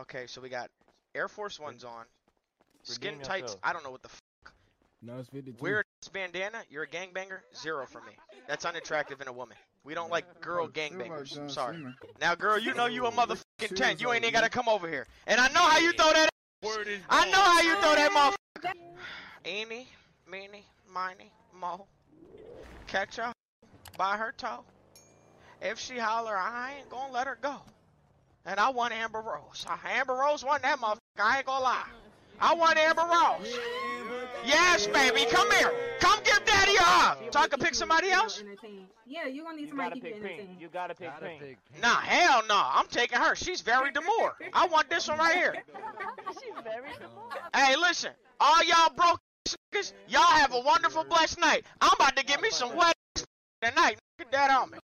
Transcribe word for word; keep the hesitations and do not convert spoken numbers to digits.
Okay, so we got Air Force Ones on. Skin Redeem tights. yourself. I don't know what the f. No, it's fifty-two. Weird bandana. You're a gangbanger. Zero for me. That's unattractive in a woman. We don't like girl gangbangers. I'm sorry. Now, girl, you know you a motherfucking ten. You ain't even gotta come over here. And I know how you throw that. Word is I know how you throw that motherfucker. Eeny, meeny, miny, mo. Catch her by her toe. If she holler, I ain't gonna let her go. And I want Amber Rose. Amber Rose won that motherfucker. I ain't gonna lie. I want Amber Rose. Yes, baby. Come here. Come give daddy a hug. So I can pick somebody else? Yeah, you're gonna need You somebody gotta to keep pick you pink. entertained. You gotta pick Gotta pink. pick pink. Nah, hell no. I'm taking her. She's very demure. I want this one right here. She's very demure. Hey, listen. All y'all broke niggas, y'all have a wonderful, blessed night. I'm about to get me some wet tonight. Get that on me.